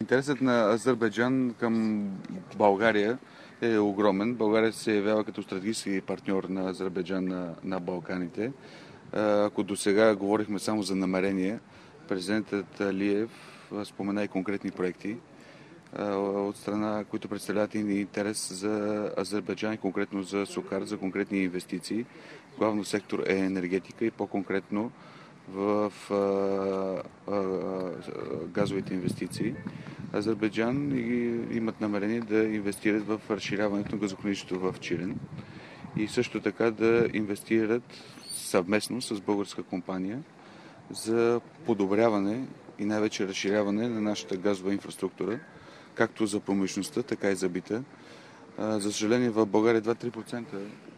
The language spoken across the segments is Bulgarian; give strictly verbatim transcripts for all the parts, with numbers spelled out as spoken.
Интересът на Азербайджан към България е огромен. България се явява като стратегически партньор на Азербайджан на, на Балканите. Ако до сега говорихме само за намерения, президентът Алиев спомена и конкретни проекти от страна, които представляват и интерес за Азербайджан и конкретно за Сокар, за конкретни инвестиции. Главно сектор е енергетика и по-конкретно в а, а, газовите инвестиции. Азербайджан имат намерение да инвестират в разширяването на газохранилището в Чирен и също така да инвестират съвместно с българска компания за подобряване и най-вече разширяване на нашата газова инфраструктура, както за промишлеността, така и за бита. За съжаление, в България едва три процента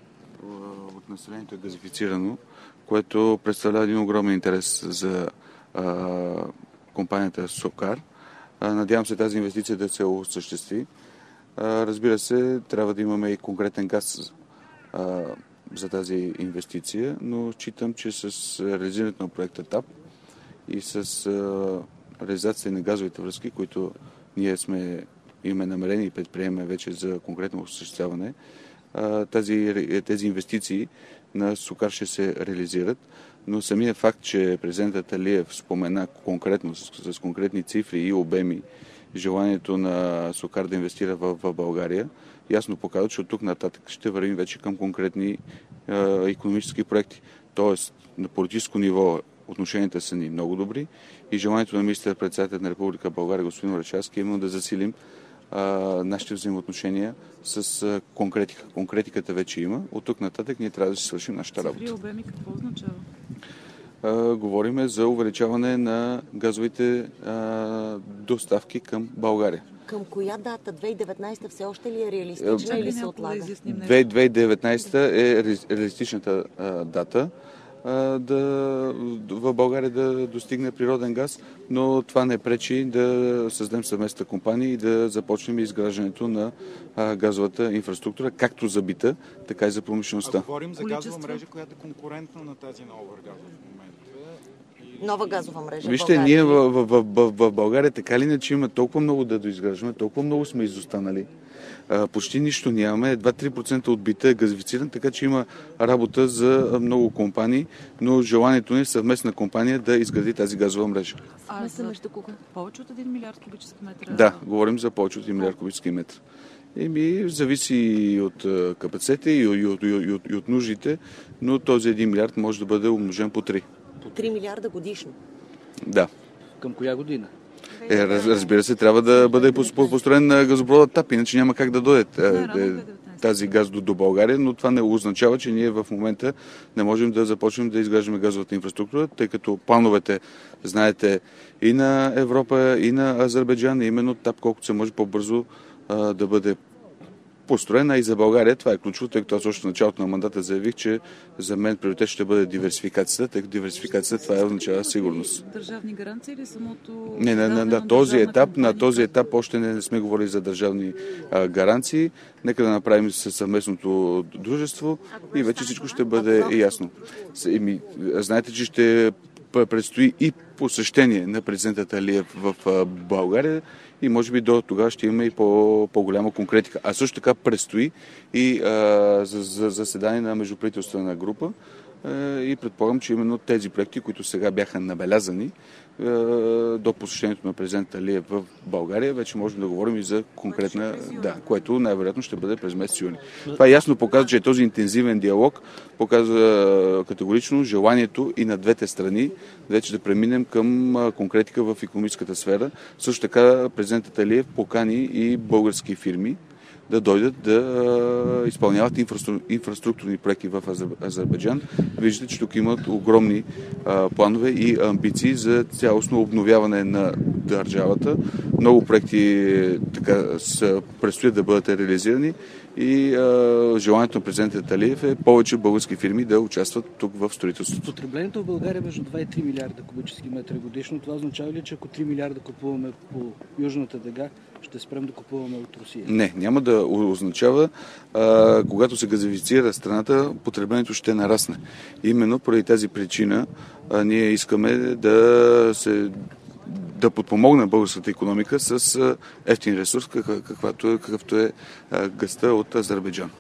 от населението е газифицирано, което представлява един огромен интерес за а, компанията Сокар. А, надявам се тази инвестиция да се осъществи. А, разбира се, трябва да имаме и конкретен газ а, за тази инвестиция, но считам, че с реализирането на проекта ТАП и с а, реализация на газовите връзки, които ние сме имаме намерение и предприемаме вече за конкретно осъществяване, Тази, тези инвестиции на Сокар ще се реализират, но самият факт, че президентът Алиев спомена конкретно, с, с конкретни цифри и обеми, желанието на Сокар да инвестира в, в България, ясно показва, че от тук нататък ще вървим вече към конкретни е, икономически проекти. Тоест, на политическо ниво отношенията са ни много добри и желанието на министър-председателят на Република България, господин Орешарски, е именно да засилим нашите взаимоотношения с конкретика. Конкретиката вече има. От тук нататък ние трябва да си свършим нашата работа. Цифри обеми какво означава? А, говориме за увеличаване на газовите а, доставки към България. Към коя дата? две хиляди и деветнадесета все още ли е реалистична или се отлага? две хиляди и деветнадесета е реалистичната а, дата да, в България да достигне природен газ, но това не пречи да създадем съвместна компания и да започнем изграждането на газовата инфраструктура, както за бита, така и за промишлеността. А говорим за газова мрежа, която е конкурентна на тази нова газова в момента. Нова газова мрежа. Вижте, България. ние в, в, в, в, в България така ли иначе има толкова много да доизграждаме, толкова много сме изостанали. А, почти нищо нямаме, едва три процента от бита е газифициран, така че има работа за много компании, но желанието ни е съвместна компания да изгради тази газова мрежа. А за между кога? Повече от един милиард кубически метра? Да, говорим за повече от един милиард кубически метра. Еми, зависи и от капацитета, и от, и, от, и, от, и от нуждите, но този един милиард може да бъде умножен по три. три милиарда годишно? Да. Към коя година? Е, разбира се, трябва да бъде построен на газопровод ТАП, иначе няма как да дойде тази газ до, до България, но това не означава, че ние в момента не можем да започнем да изграждаме газовата инфраструктура, тъй като плановете, знаете, и на Европа, и на Азербайджан, именно ТАП колкото се може по-бързо а, да бъде построена и за България. Това е ключово, тъй като аз още в началото на мандата заявих, че за мен приоритет ще бъде диверсификацията, тъй като диверсификацията това означава сигурност. Държавни гаранции или самото... Не, на, на, на, този етап, на този етап още не, не сме говорили за държавни а, гаранции. Нека да направим със съвместното дружество и вече всичко ще бъде ясно. Еми, знаете, че ще предстои и посещение на президента Алиев в България и може би до тогава ще имаме и по, по-голяма конкретика. А също така предстои и а, за, за заседание на междуправителствена група а, и предполагам, че именно тези проекти, които сега бяха набелязани а, до посещението на президента Алиев в България, вече можем да говорим и за конкретна, да, което най-вероятно ще бъде през месец юни. Това ясно показва, че този интензивен диалог показва категорично желанието и на двете страни вече да преминем към конкретика в икономическата сфера. Също така президентът Алиев покани и български фирми да дойдат да изпълняват инфраструктурни проекти в Азербайджан. Виждате, че тук имат огромни планове и амбиции за цялостно обновяване на държавата. Много проекти така са, предстоят да бъдат реализирани и а, желанието на президента Алиев е повече български фирми да участват тук в строителството. Потреблението в България е между два и три милиарда кубически метра годишно. Това означава ли, че ако три милиарда купуваме по южната дъга, ще спрем да купуваме от Русия? Не, няма да означава. А, когато се газифицира страната, потреблението ще нарасне. Именно поради тази причина а, ние искаме да се да подпомогне българската икономика с ефтин ресурс, какъвто е, какъвто е газта от Азербайджан.